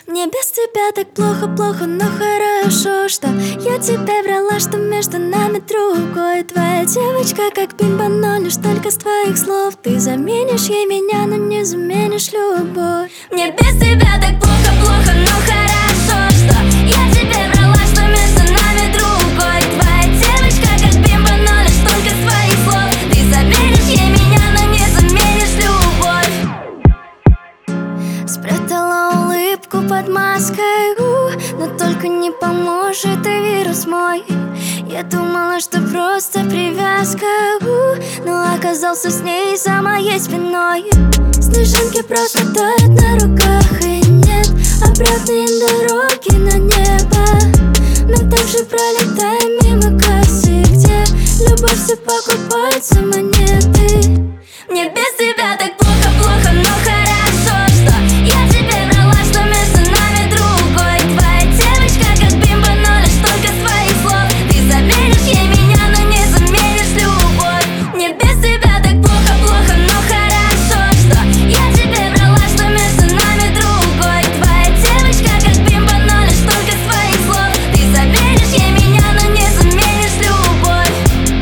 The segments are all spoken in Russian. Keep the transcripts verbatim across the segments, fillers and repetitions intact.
Мне без тебя так плохо-плохо, но хорошо, что я тебе врала, что между нами другой. Твоя девочка как бимба, но лишь только с твоих слов. Ты заменишь ей меня, но не заменишь любовь. Мне без тебя так плохо-плохо, но хорошо, что я тебе врала, что между нами другой. Твоя девочка как бимба, но лишь только с твоих слов. Ты заменишь ей меня, но не заменишь любовь. Спрятала улыбку под маской, у, но только не поможет и вирус мой. Я думала, что просто привязка, у, но оказался с ней за моей спиной. Снежинки просто тают на руках, и нет обратной дороги на небо. Мы также пролетаем мимо кассы, где любовь все покупает за монеты. Мне без тебя так плохо-плохо, но хорошо, что я тебе врала, что между нами другой. Твоя девочка как бимба, но лишь только с твоих слов. Ты заменишь ей меня, но не заменишь любовь. Мне без тебя так плохо-плохо, но хорошо, что я тебе врала, что между нами другой. Твоя девочка как бимба, но лишь только с твоих слов. Ты заменишь ей меня, но не заменишь любовь.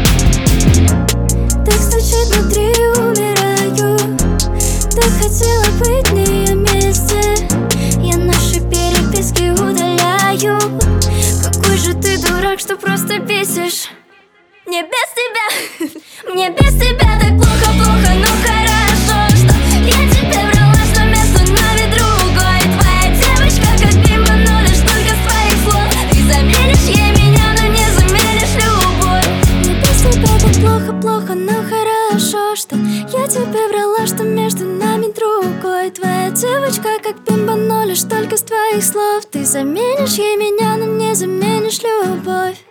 Так стучит внутри, умираю. Так хотела быть в нее месте. Я наши переписки удаляю. Какой же ты дурак, что просто бесишь. Мне без тебя, мне без тебя так плохо-плохо, но хорошо, что я тебе врала, что между нами другой. Твоя девочка как бимба, но лишь только с твоих слов. Ты заменишь ей меня, но не заменишь любовь. Мне без тебя так плохо-плохо, но хорошо, что я тебе врала, что между нами другой. Твоя девочка как бимба, но лишь только с твоих слов. Ты заменишь ей меня, но не заменишь любовь.